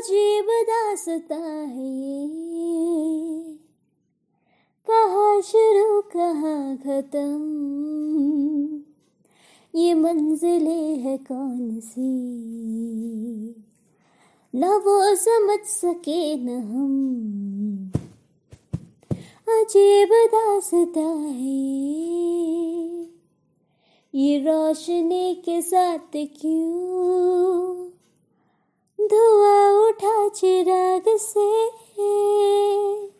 अजीब दास्तां है ये, कहाँ शुरू कहाँ खत्म, ये मंजिलें है कौन सी, न वो समझ सके न हम। अजीब दास्तां है ये रोशनी के साथ क्यों धुआं उठा चिराग से,